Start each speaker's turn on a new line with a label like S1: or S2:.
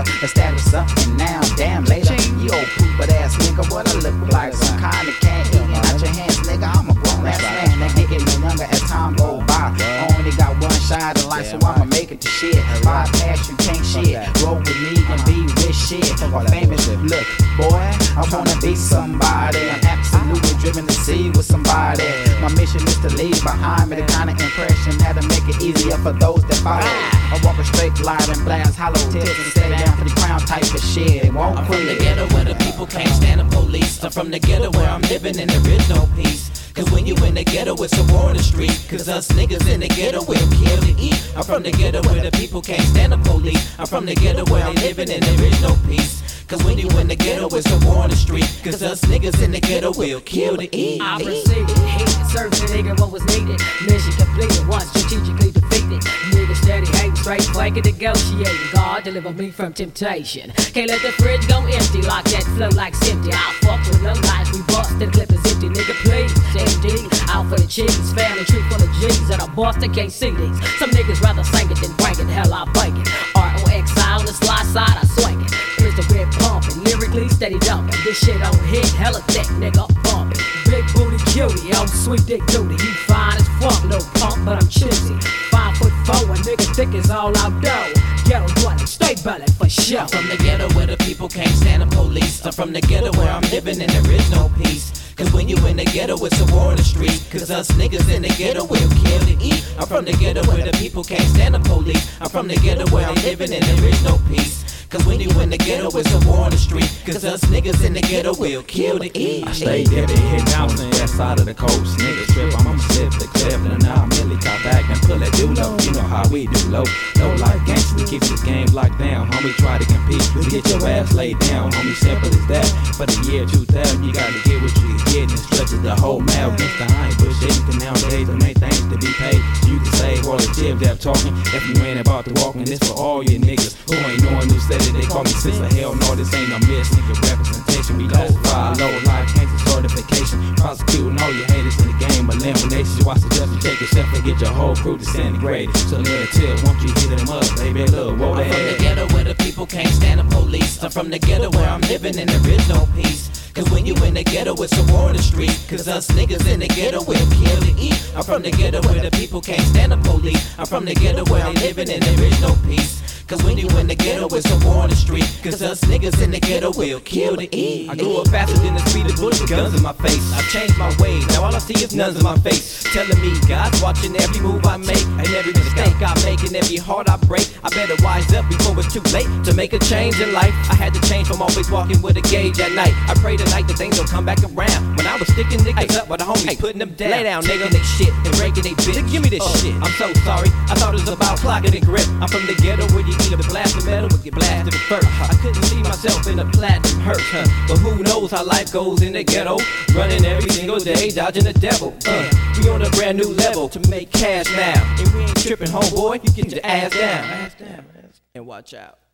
S1: to establish something now. Damn, later, you old poop ass nigga, what I look like? Some kind of cat eating out your hands, nigga. I'm a grown ass man, that getting no younger as time go by. I only got one shot of life, so I'ma make it to shit. Bypass you can't shit. Roll with me and be with shit. I'm famous, look, boy, I wanna be somebody. I'm absolutely driven to see with somebody. My mission is to leave behind me the kind of impression that'll make it easier for those that follow. I walk a straight line and blast hollow tips and stay down for the crown type of shit. It won't
S2: I'm from the ghetto where the people can't stand the police. I'm from the ghetto where I'm living and there is no peace. Cause when you in the ghetto, it's a war in the street. Cause us niggas in the ghetto, we'll kill to eat. I'm from the ghetto where the people can't stand the police. I'm from the ghetto where I'm living and there is no peace. Cause when you in the ghetto, it's a war in the street. Cause us niggas in the ghetto, we'll kill to eat.
S3: I proceeded, hated, served the nigga what was needed. Mission completed, once strategically defeated. Niggas steady hating, straight flanking, negotiating. God deliver me from temptation. Can't let the fridge go empty, like that flow like empty. I'll fuck with them like we bust, the clip is empty, nigga please. MD, out for the cheese, family tree full of G's that are bust, they can't see these. Some niggas rather sing it than break it, hell I bake it. ROX on the slide side, I swing it. Pistol grip pumping, lyrically steady dumping. This shit on hit, hella thick, nigga bumping. Big booty cutie, on sweet dick duty. You fine as fuck, no pump, but I'm choosy. 5'4", a nigga thick is all outdoor. Ghetto bloody, stay belly for sure.
S2: I'm from the ghetto where the people can't stand the police. I'm from the ghetto where I'm living and there is no peace. Cause when you in the ghetto, it's a war in the street. Cause us niggas in the ghetto, we'll kill to eat. I'm from the ghetto where the people can't stand the police. I'm from the ghetto where I'm living and there is no peace. Cause when you in the ghetto, it's a war in the street. Cause us niggas in the ghetto, we'll kill to eat.
S4: I stay there to hit out on that side of the coast. Niggas trip, I'ma slip the clip. And now I'm really top back and pull that do low. You know how we do low. Low life gangsta, we keep this game locked down. Homie, try to compete, we get your ass laid down. Homie, simple as that. For the year 2000, you gotta get what you get. And stretches the whole mile. Gangsta, I ain't bullshitting. Cause nowadays, there ain't things to be paid. So you can save all the tips that talking. If you ain't about to walk, and this for all you niggas who ain't knowing who said it. They call me sister. Hell no, this ain't no miss. Nigga representation. We classify low life cancer certification. Prosecuting all your haters in the game. Elimination. So I suggest you take a step and get your whole crew disintegrated. So little tip, won't you hit them up, baby? Look, whoa,
S2: I'm from the ghetto where the people can't stand the police. I'm from the ghetto where I'm living and there is no peace. Cause when you in the ghetto, it's a war in the street. Cause us niggas in the ghetto, we'll kill to eat. I'm from the ghetto where the people can't stand the police. I'm from the ghetto where I'm living and there is no peace. Cause when you in the ghetto, it's a war in the street. Cause us niggas in the ghetto, we'll kill to eat.
S5: I grew up faster than the speed of bullets with guns in my face. I've changed my ways, now all I see is nuns in my face. Telling me God's watching every move I make. And every mistake I make and every heart I break. I better wise up before it's too late to make a change in life. I had to change from always walking with a gauge at night. I pray tonight that things don't come back around. When I was sticking niggas up with the homies, putting them down. Lay down, nigga, they shit and breaking they bitch. Give me this shit. I'm so sorry, I thought it was about clocking and grip. I'm from the ghetto where you either blast the metal or get blasted first. I couldn't see myself in a platinum hearse, but who knows how life goes in the ghetto. Running every single day, dodging the devil. We on a brand new level to make cash now. And we ain't tripping, homeboy, you get your ass down. And watch out.